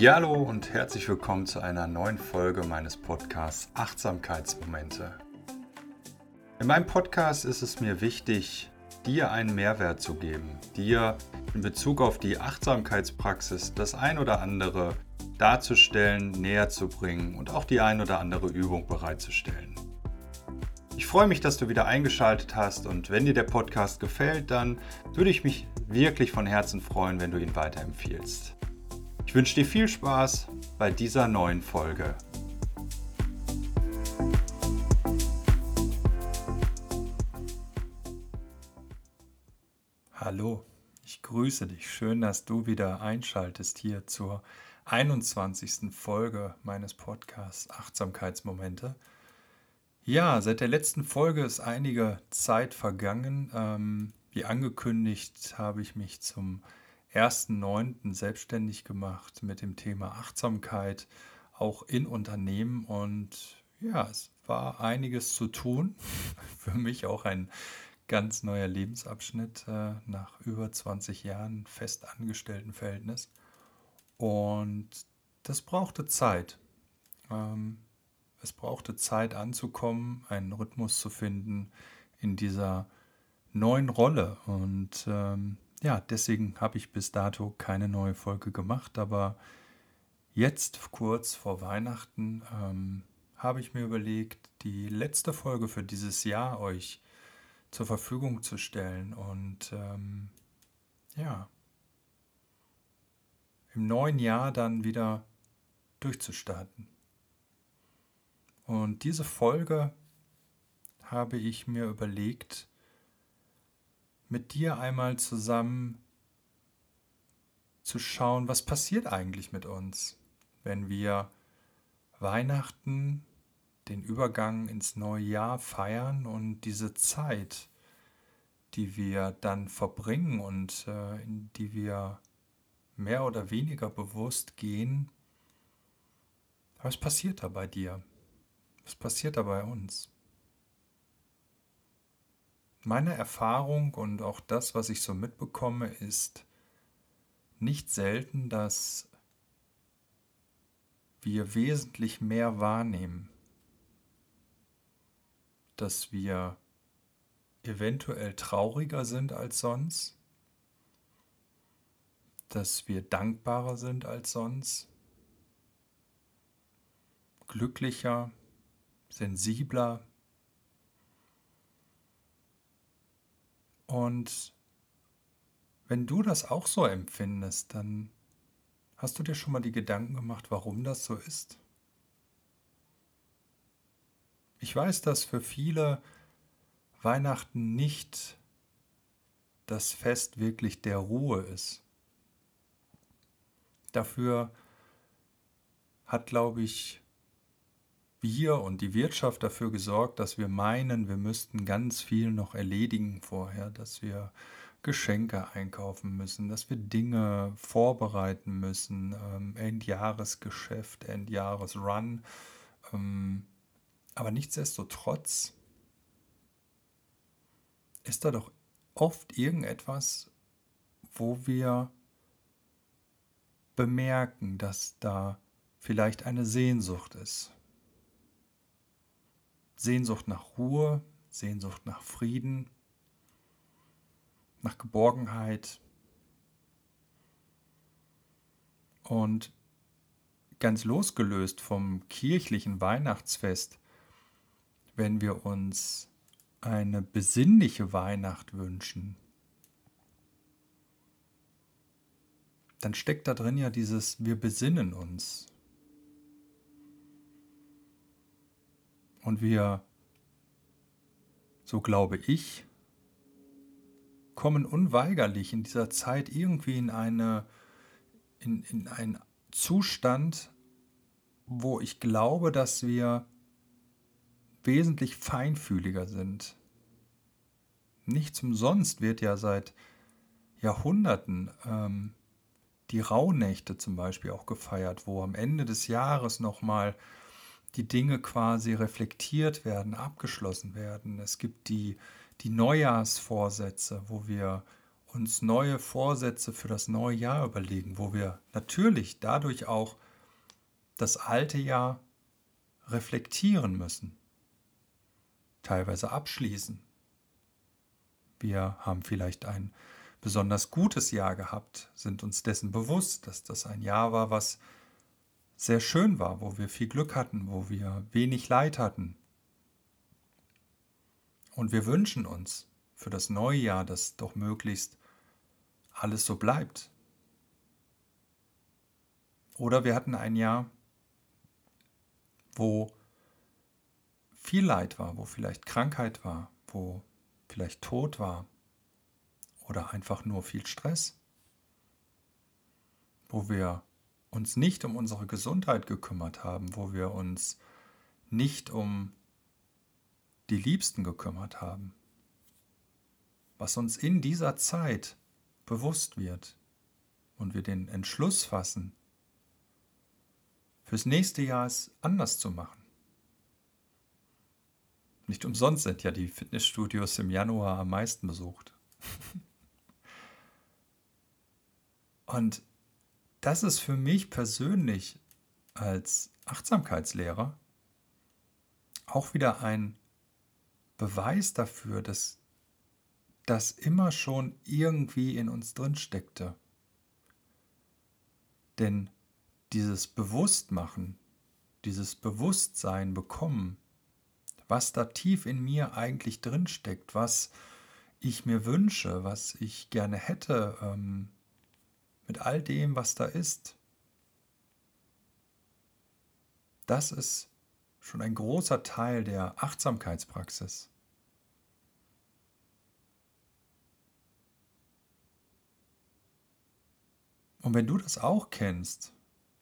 Ja, hallo und herzlich willkommen zu einer neuen Folge meines Podcasts Achtsamkeitsmomente. In meinem Podcast ist es mir wichtig, dir einen Mehrwert zu geben, dir in Bezug auf die Achtsamkeitspraxis das ein oder andere darzustellen, näher zu bringen und auch die ein oder andere Übung bereitzustellen. Ich freue mich, dass du wieder eingeschaltet hast, und wenn dir der Podcast gefällt, dann würde ich mich wirklich von Herzen freuen, wenn du ihn weiterempfiehlst. Ich wünsche dir viel Spaß bei dieser neuen Folge. Hallo, ich grüße dich. Schön, dass du wieder einschaltest hier zur 21. Folge meines Podcasts Achtsamkeitsmomente. Ja, seit der letzten Folge ist einige Zeit vergangen. Wie angekündigt, habe ich mich zum 1.9. selbstständig gemacht mit dem Thema Achtsamkeit, auch in Unternehmen. Und ja, es war einiges zu tun. Für mich auch ein ganz neuer Lebensabschnitt nach über 20 Jahren Festangestelltenverhältnis. Und das brauchte Zeit. Es brauchte Zeit anzukommen, einen Rhythmus zu finden in dieser neuen Rolle. Und ja, deswegen habe ich bis dato keine neue Folge gemacht. Aber jetzt, kurz vor Weihnachten, habe ich mir überlegt, die letzte Folge für dieses Jahr euch zur Verfügung zu stellen. Und ja, im neuen Jahr dann wieder durchzustarten. Und diese Folge habe ich mir überlegt, mit dir einmal zusammen zu schauen, was passiert eigentlich mit uns, wenn wir Weihnachten, den Übergang ins neue Jahr feiern und diese Zeit, die wir dann verbringen und in die wir mehr oder weniger bewusst gehen. Was passiert da bei dir? Was passiert da bei uns? Meine Erfahrung und auch das, was ich so mitbekomme, ist nicht selten, dass wir wesentlich mehr wahrnehmen, dass wir eventuell trauriger sind als sonst, dass wir dankbarer sind als sonst, glücklicher, sensibler. Und wenn du das auch so empfindest, dann hast du dir schon mal die Gedanken gemacht, warum das so ist? Ich weiß, dass für viele Weihnachten nicht das Fest wirklich der Ruhe ist. Dafür hat, glaube ich, wir und die Wirtschaft dafür gesorgt, dass wir meinen, wir müssten ganz viel noch erledigen vorher, dass wir Geschenke einkaufen müssen, dass wir Dinge vorbereiten müssen, Endjahresgeschäft, Endjahresrun. Aber nichtsdestotrotz ist da doch oft irgendetwas, wo wir bemerken, dass da vielleicht eine Sehnsucht ist. Sehnsucht nach Ruhe, Sehnsucht nach Frieden, nach Geborgenheit. Und ganz losgelöst vom kirchlichen Weihnachtsfest, wenn wir uns eine besinnliche Weihnacht wünschen, dann steckt da drin ja dieses wir besinnen uns. Und wir, so glaube ich, kommen unweigerlich in dieser Zeit irgendwie in einen Zustand, wo ich glaube, dass wir wesentlich feinfühliger sind. Nichts umsonst wird ja seit Jahrhunderten die Rauhnächte zum Beispiel auch gefeiert, wo am Ende des Jahres nochmal die Dinge quasi reflektiert werden, abgeschlossen werden. Es gibt die Neujahrsvorsätze, wo wir uns neue Vorsätze für das neue Jahr überlegen, wo wir natürlich dadurch auch das alte Jahr reflektieren müssen, teilweise abschließen. Wir haben vielleicht ein besonders gutes Jahr gehabt, sind uns dessen bewusst, dass das ein Jahr war, was sehr schön war, wo wir viel Glück hatten, wo wir wenig Leid hatten. Und wir wünschen uns für das neue Jahr, dass doch möglichst alles so bleibt. Oder wir hatten ein Jahr, wo viel Leid war, wo vielleicht Krankheit war, wo vielleicht Tod war oder einfach nur viel Stress, wo wir uns nicht um unsere Gesundheit gekümmert haben, wo wir uns nicht um die Liebsten gekümmert haben. Was uns in dieser Zeit bewusst wird und wir den Entschluss fassen, fürs nächste Jahr es anders zu machen. Nicht umsonst sind ja die Fitnessstudios im Januar am meisten besucht. Und das ist für mich persönlich als Achtsamkeitslehrer auch wieder ein Beweis dafür, dass das immer schon irgendwie in uns drin steckte. Denn dieses Bewusstmachen, dieses Bewusstsein bekommen, was da tief in mir eigentlich drin steckt, was ich mir wünsche, was ich gerne hätte, mit all dem, was da ist, das ist schon ein großer Teil der Achtsamkeitspraxis. Und wenn du das auch kennst,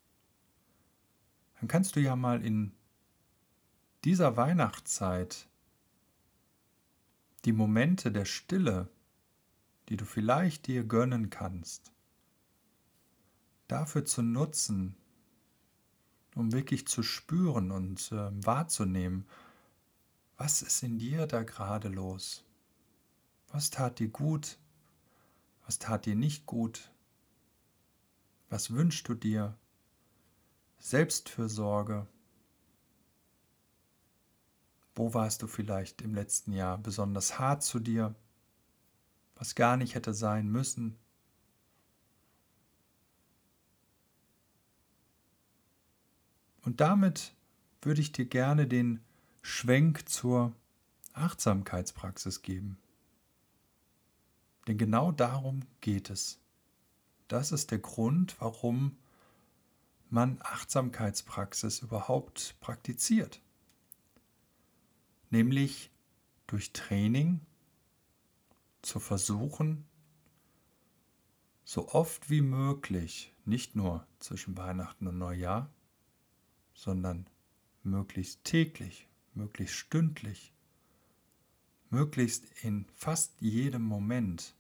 dann kannst du ja mal in dieser Weihnachtszeit die Momente der Stille, die du vielleicht dir gönnen kannst, dafür zu nutzen, um wirklich zu spüren und wahrzunehmen, was ist in dir da gerade los? Was tat dir gut? Was tat dir nicht gut? Was wünschst du dir? Selbstfürsorge. Wo warst du vielleicht im letzten Jahr besonders hart zu dir, was gar nicht hätte sein müssen? Und damit würde ich dir gerne den Schwenk zur Achtsamkeitspraxis geben. Denn genau darum geht es. Das ist der Grund, warum man Achtsamkeitspraxis überhaupt praktiziert. Nämlich durch Training zu versuchen, so oft wie möglich, nicht nur zwischen Weihnachten und Neujahr, sondern möglichst täglich, möglichst stündlich, möglichst in fast jedem Moment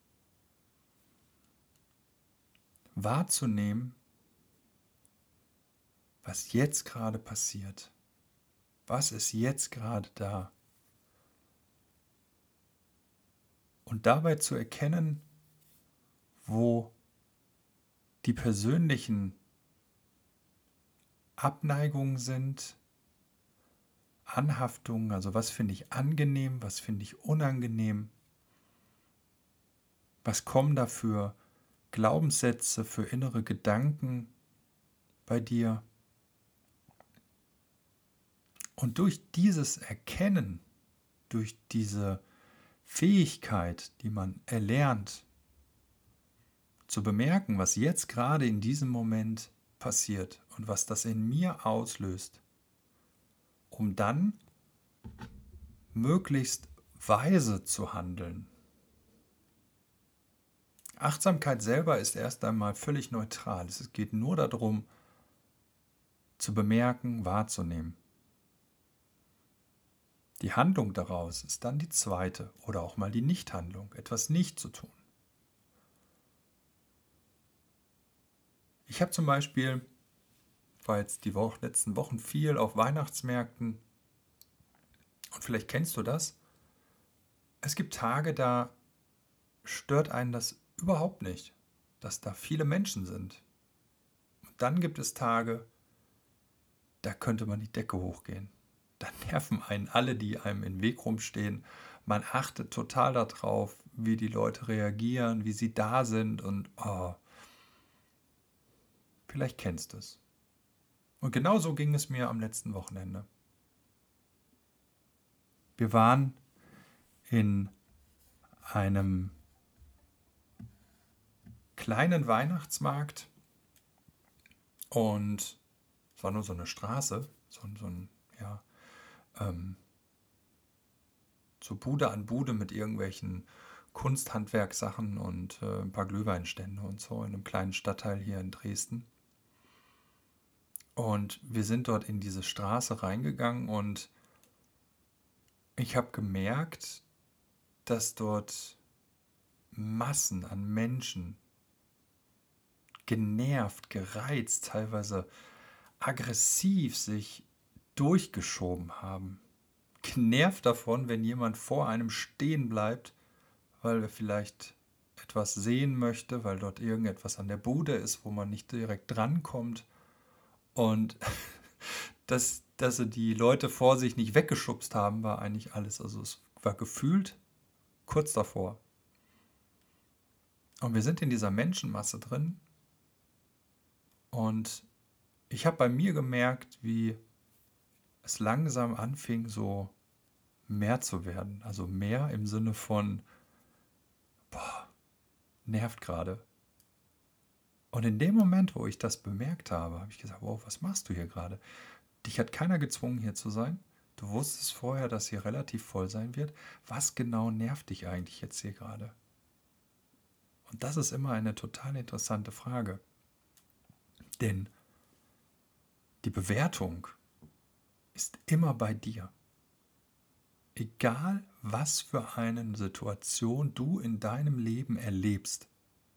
wahrzunehmen, was jetzt gerade passiert. Was ist jetzt gerade da? Und dabei zu erkennen, wo die persönlichen Abneigungen sind, Anhaftungen, also was finde ich angenehm, was finde ich unangenehm, was kommen da für Glaubenssätze, für innere Gedanken bei dir. Und durch dieses Erkennen, durch diese Fähigkeit, die man erlernt, zu bemerken, was jetzt gerade in diesem Moment passiert und was das in mir auslöst, um dann möglichst weise zu handeln. Achtsamkeit selber ist erst einmal völlig neutral. Es geht nur darum, zu bemerken, wahrzunehmen. Die Handlung daraus ist dann die zweite oder auch mal die Nichthandlung, etwas nicht zu tun. Ich habe zum Beispiel, war jetzt die letzten Wochen viel auf Weihnachtsmärkten und vielleicht kennst du das. Es gibt Tage, da stört einen das überhaupt nicht, dass da viele Menschen sind. Und dann gibt es Tage, da könnte man die Decke hochgehen. Da nerven einen alle, die einem im Weg rumstehen. Man achtet total darauf, wie die Leute reagieren, wie sie da sind und vielleicht kennst du es. Und genau so ging es mir am letzten Wochenende. Wir waren in einem kleinen Weihnachtsmarkt und es war nur so eine Straße, so Bude an Bude mit irgendwelchen Kunsthandwerkssachen und ein paar Glühweinstände und so in einem kleinen Stadtteil hier in Dresden. Und wir sind dort in diese Straße reingegangen und ich habe gemerkt, dass dort Massen an Menschen genervt, gereizt, teilweise aggressiv sich durchgeschoben haben. Genervt davon, wenn jemand vor einem stehen bleibt, weil er vielleicht etwas sehen möchte, weil dort irgendetwas an der Bude ist, wo man nicht direkt drankommt. Und dass sie die Leute vor sich nicht weggeschubst haben, war eigentlich alles. Also es war gefühlt kurz davor. Und wir sind in dieser Menschenmasse drin. Und ich habe bei mir gemerkt, wie es langsam anfing, so mehr zu werden. Also mehr im Sinne von, nervt gerade. Und in dem Moment, wo ich das bemerkt habe, habe ich gesagt, wow, was machst du hier gerade? Dich hat keiner gezwungen, hier zu sein. Du wusstest vorher, dass hier relativ voll sein wird. Was genau nervt dich eigentlich jetzt hier gerade? Und das ist immer eine total interessante Frage. Denn die Bewertung ist immer bei dir. Egal, was für eine Situation du in deinem Leben erlebst,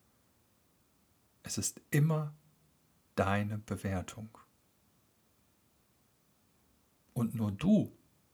es ist immer deine Bewertung. Und nur du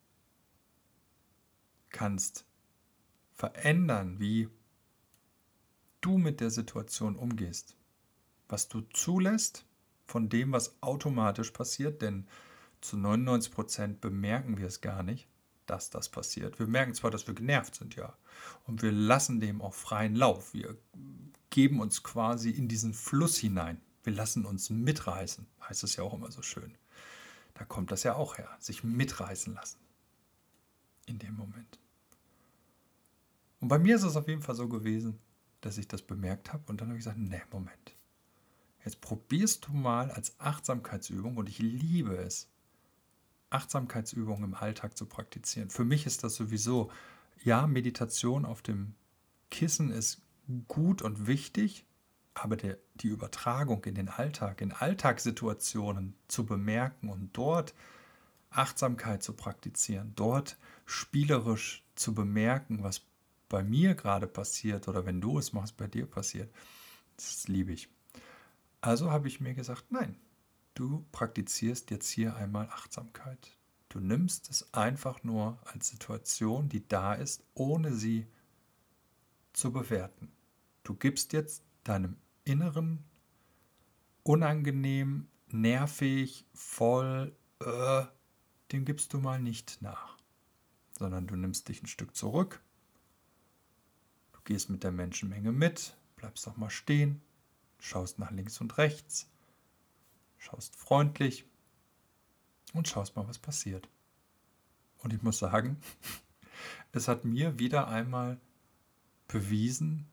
kannst verändern, wie du mit der Situation umgehst. Was du zulässt von dem, was automatisch passiert, denn zu 99% bemerken wir es gar nicht, dass das passiert. Wir merken zwar, dass wir genervt sind, ja, und wir lassen dem auch freien Lauf. Wir geben uns quasi in diesen Fluss hinein. Wir lassen uns mitreißen, heißt es ja auch immer so schön. Da kommt das ja auch her, sich mitreißen lassen in dem Moment. Und bei mir ist es auf jeden Fall so gewesen, dass ich das bemerkt habe und dann habe ich gesagt, nee, Moment. Jetzt probierst du mal als Achtsamkeitsübung, und ich liebe es, Achtsamkeitsübungen im Alltag zu praktizieren. Für mich ist das sowieso, ja, Meditation auf dem Kissen ist gut und wichtig, aber die Übertragung in den Alltag, in Alltagssituationen zu bemerken und dort Achtsamkeit zu praktizieren, dort spielerisch zu bemerken, was bei mir gerade passiert oder wenn du es machst, bei dir passiert, das liebe ich. Also habe ich mir gesagt, nein, du praktizierst jetzt hier einmal Achtsamkeit. Du nimmst es einfach nur als Situation, die da ist, ohne sie zu bewerten. Du gibst jetzt deinem Inneren unangenehm, nervig, voll, dem gibst du mal nicht nach, sondern du nimmst dich ein Stück zurück, du gehst mit der Menschenmenge mit, bleibst auch mal stehen, schaust nach links und rechts, schaust freundlich und schaust mal, was passiert. Und ich muss sagen, es hat mir wieder einmal bewiesen,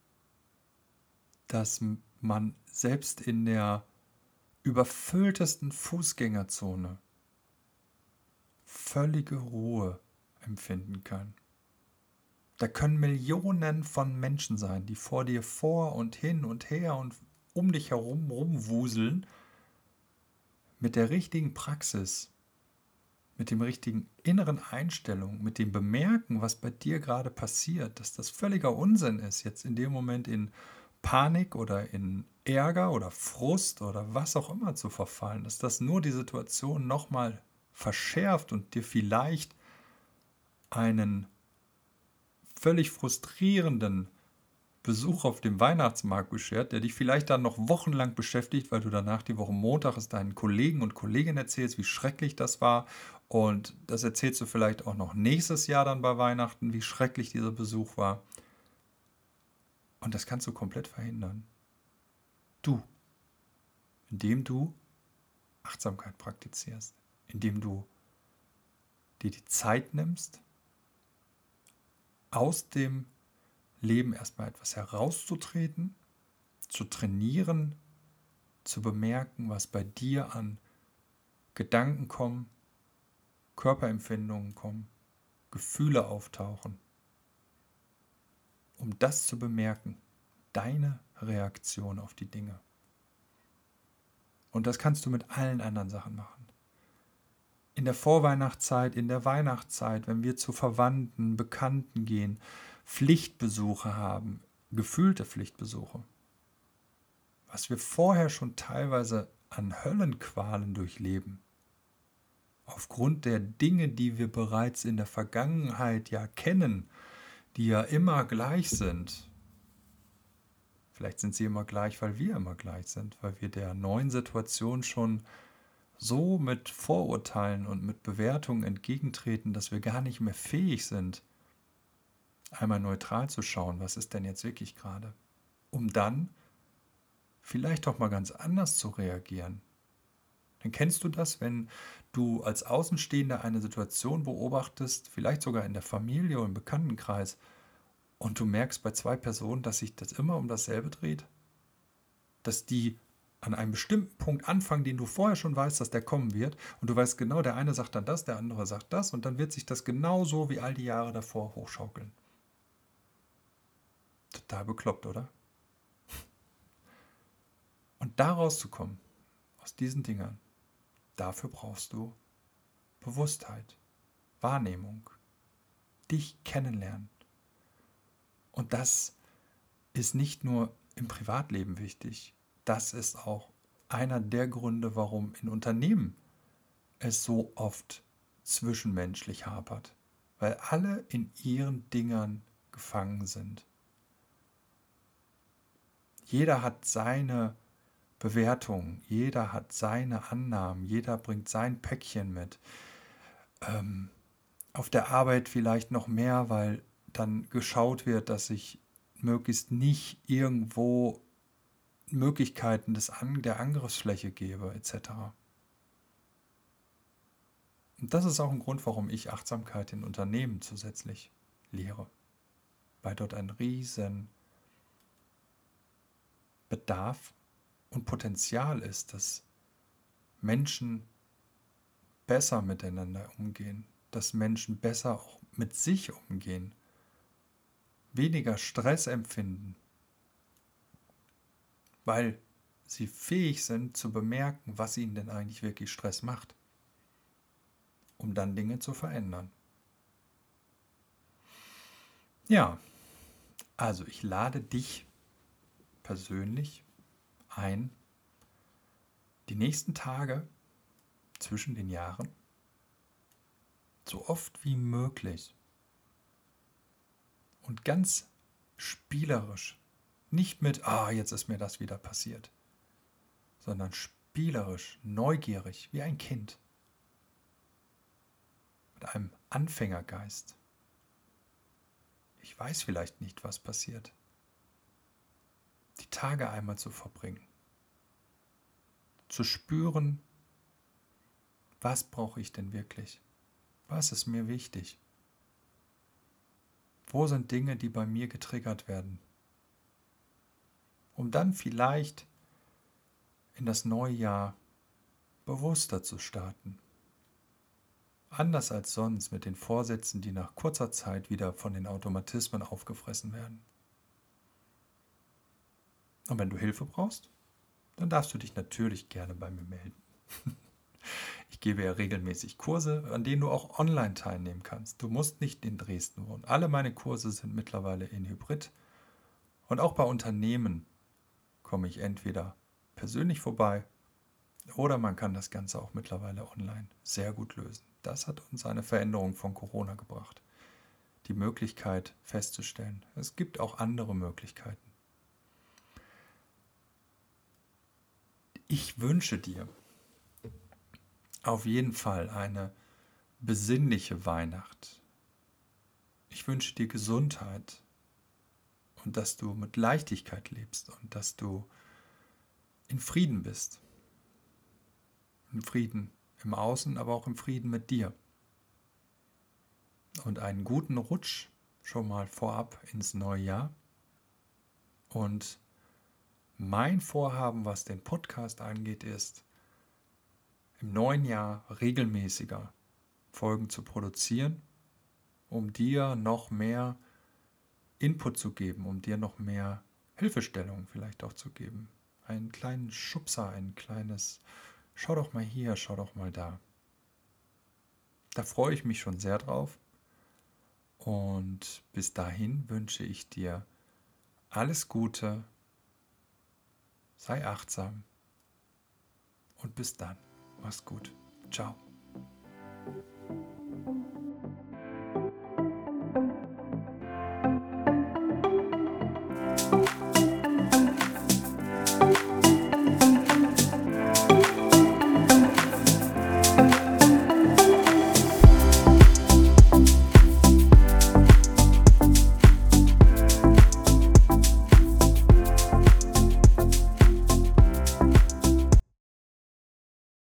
dass man selbst in der überfülltesten Fußgängerzone völlige Ruhe empfinden kann. Da können Millionen von Menschen sein, die vor dir vor und hin und her und um dich herum rumwuseln. Mit der richtigen Praxis, mit dem richtigen inneren Einstellung, mit dem Bemerken, was bei dir gerade passiert, dass das völliger Unsinn ist, jetzt in dem Moment in Panik oder in Ärger oder Frust oder was auch immer zu verfallen, dass das nur die Situation nochmal verschärft und dir vielleicht einen völlig frustrierenden Besuch auf dem Weihnachtsmarkt beschert, der dich vielleicht dann noch wochenlang beschäftigt, weil du danach die Woche Montag es deinen Kollegen und Kolleginnen erzählst, wie schrecklich das war. Und das erzählst du vielleicht auch noch nächstes Jahr dann bei Weihnachten, wie schrecklich dieser Besuch war. Und das kannst du komplett verhindern. Du, indem du Achtsamkeit praktizierst, indem du dir die Zeit nimmst, aus dem Leben erstmal etwas herauszutreten, zu trainieren, zu bemerken, was bei dir an Gedanken kommen, Körperempfindungen kommen, Gefühle auftauchen, um das zu bemerken, deine Reaktion auf die Dinge. Und das kannst du mit allen anderen Sachen machen. In der Vorweihnachtszeit, in der Weihnachtszeit, wenn wir zu Verwandten, Bekannten gehen, Pflichtbesuche haben, gefühlte Pflichtbesuche. Was wir vorher schon teilweise an Höllenqualen durchleben, aufgrund der Dinge, die wir bereits in der Vergangenheit ja kennen, die ja immer gleich sind. Vielleicht sind sie immer gleich, weil wir immer gleich sind, weil wir der neuen Situation schon so mit Vorurteilen und mit Bewertungen entgegentreten, dass wir gar nicht mehr fähig sind, einmal neutral zu schauen, was ist denn jetzt wirklich gerade, um dann vielleicht auch mal ganz anders zu reagieren. Dann kennst du das, wenn du als Außenstehender eine Situation beobachtest, vielleicht sogar in der Familie oder im Bekanntenkreis, und du merkst bei zwei Personen, dass sich das immer um dasselbe dreht? Dass die an einem bestimmten Punkt anfangen, den du vorher schon weißt, dass der kommen wird, und du weißt genau, der eine sagt dann das, der andere sagt das, und dann wird sich das genauso wie all die Jahre davor hochschaukeln. Total bekloppt, oder? Und da rauszukommen, aus diesen Dingern, dafür brauchst du Bewusstheit, Wahrnehmung, dich kennenlernen. Und das ist nicht nur im Privatleben wichtig, das ist auch einer der Gründe, warum in Unternehmen es so oft zwischenmenschlich hapert, weil alle in ihren Dingern gefangen sind. Jeder hat seine Bewertungen, jeder hat seine Annahmen, jeder bringt sein Päckchen mit. Auf der Arbeit vielleicht noch mehr, weil dann geschaut wird, dass ich möglichst nicht irgendwo Möglichkeiten der Angriffsfläche gebe, etc. Und das ist auch ein Grund, warum ich Achtsamkeit in Unternehmen zusätzlich lehre, weil dort ein riesen Bedarf und Potenzial ist, dass Menschen besser miteinander umgehen, dass Menschen besser auch mit sich umgehen, weniger Stress empfinden, weil sie fähig sind zu bemerken, was ihnen denn eigentlich wirklich Stress macht, um dann Dinge zu verändern. Ja, also ich lade dich persönlich ein, die nächsten Tage zwischen den Jahren so oft wie möglich und ganz spielerisch, nicht mit, jetzt ist mir das wieder passiert, sondern spielerisch, neugierig, wie ein Kind, mit einem Anfängergeist. Ich weiß vielleicht nicht, was passiert. Die Tage einmal zu verbringen, zu spüren, was brauche ich denn wirklich? Was ist mir wichtig? Wo sind Dinge, die bei mir getriggert werden? Um dann vielleicht in das neue Jahr bewusster zu starten. Anders als sonst mit den Vorsätzen, die nach kurzer Zeit wieder von den Automatismen aufgefressen werden. Und wenn du Hilfe brauchst, dann darfst du dich natürlich gerne bei mir melden. Ich gebe ja regelmäßig Kurse, an denen du auch online teilnehmen kannst. Du musst nicht in Dresden wohnen. Alle meine Kurse sind mittlerweile in Hybrid. Und auch bei Unternehmen komme ich entweder persönlich vorbei oder man kann das Ganze auch mittlerweile online sehr gut lösen. Das hat uns eine Veränderung von Corona gebracht. die Möglichkeit festzustellen, es gibt auch andere Möglichkeiten. Ich wünsche dir auf jeden Fall eine besinnliche Weihnacht. Ich wünsche dir Gesundheit und dass du mit Leichtigkeit lebst und dass du in Frieden bist. In Frieden im Außen, aber auch im Frieden mit dir. Und einen guten Rutsch schon mal vorab ins neue Jahr. Und mein Vorhaben, was den Podcast angeht, ist, im neuen Jahr regelmäßiger Folgen zu produzieren, um dir noch mehr Input zu geben, um dir noch mehr Hilfestellung vielleicht auch zu geben. Einen kleinen Schubser, ein kleines schau doch mal hier, schau doch mal da. Da freue ich mich schon sehr drauf. Und bis dahin wünsche ich dir alles Gute, sei achtsam und bis dann. Mach's gut. Ciao.